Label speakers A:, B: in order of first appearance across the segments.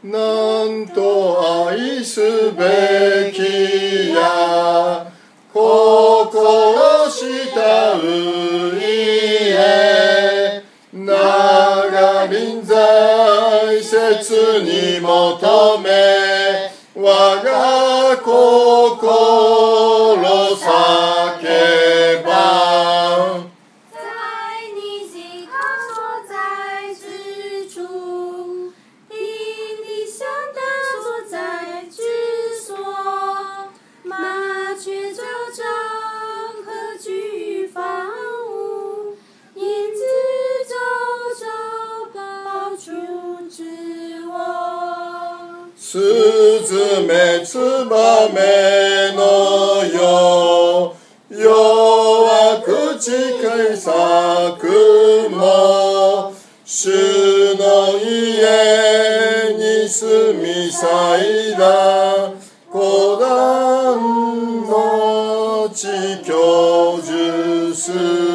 A: なんと愛すべきや、心したういへ、長臨在切に求め、我が心叫ば。
B: 在你极高所在之处，因你向他所在之所，麻雀朝朝，何惧放舞？燕子周周，抱树之窝。
A: すずめつばめのよ、夜は口か咲くも、主の家に住み咲いだ、孤団の地居住す。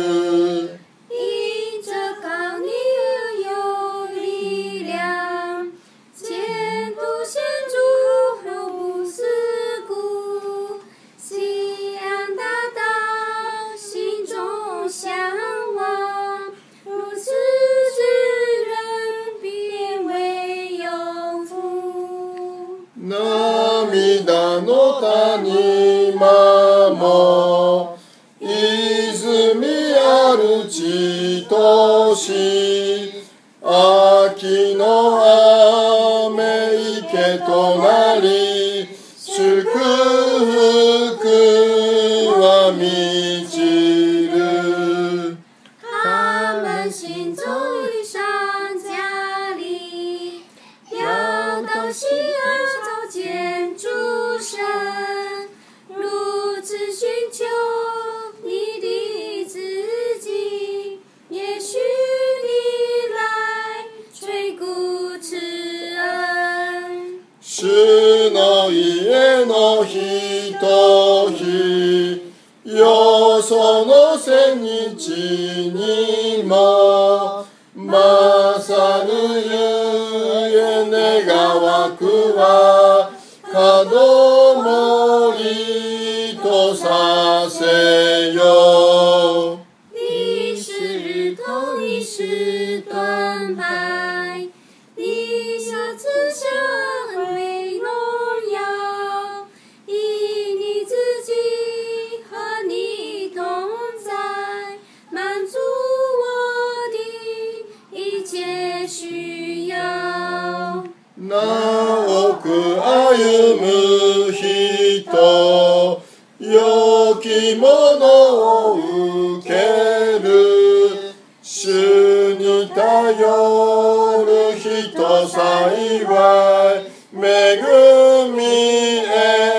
B: 因着靠你而有力量，前途显著后不思故，信仰大道，心中向往，如此之人便为有福。
A: 涙の谷間も泉ある地とし、秋の雨池となり、祝福は満ちる。
B: 他们心中与上加力，要到西安朝见主神，如此寻求你的自己，也许你来垂顾慈恩。
A: 主の家の人ひ、よその千日にも、勝るゆえ願わくは、門森とさせよ。
B: 你是日头，你是盾牌，你下慈祥为荣耀，以你自己和你同在，满足我的一切需要。
A: なおく歩む人、良きものを受ける。主に頼る人幸い、恵み得